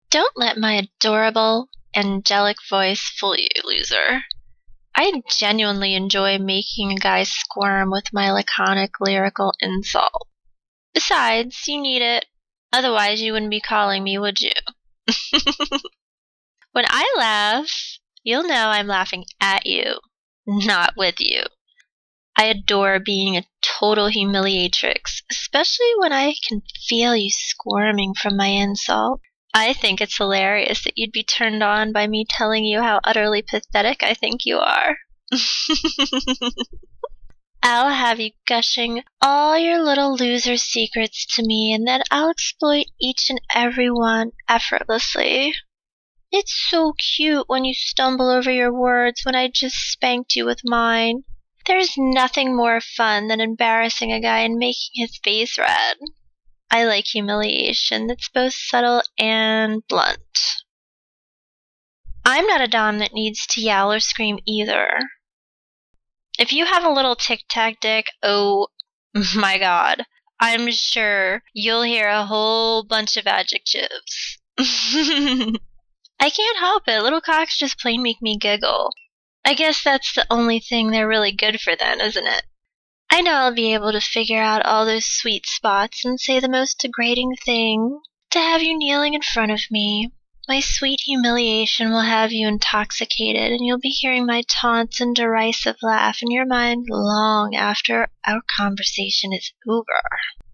Don't let my adorable, angelic voice fool you, loser. I genuinely enjoy making a guy squirm with my laconic lyrical insult. Besides, you need it. Otherwise, you wouldn't be calling me, would you? When I laugh, you'll know I'm laughing at you, not with you. I adore being a total humiliatrix, especially when I can feel you squirming from my insult. I think it's hilarious that you'd be turned on by me telling you how utterly pathetic I think you are. I'll have you gushing all your little loser secrets to me, and then I'll exploit each and every one effortlessly. It's so cute when you stumble over your words when I just spanked you with mine. There's nothing more fun than embarrassing a guy and making his face red. I like humiliation that's both subtle and blunt. I'm not a dom that needs to yell or scream either. If you have a little tic-tac dick, oh my god, I'm sure you'll hear a whole bunch of adjectives. I can't help it, little cocks just plain make me giggle. I guess that's the only thing they're really good for then, isn't it? I know I'll be able to figure out all those sweet spots and say the most degrading thing to have you kneeling in front of me. My sweet humiliation will have you intoxicated, and you'll be hearing my taunts and derisive laugh in your mind long after our conversation is over.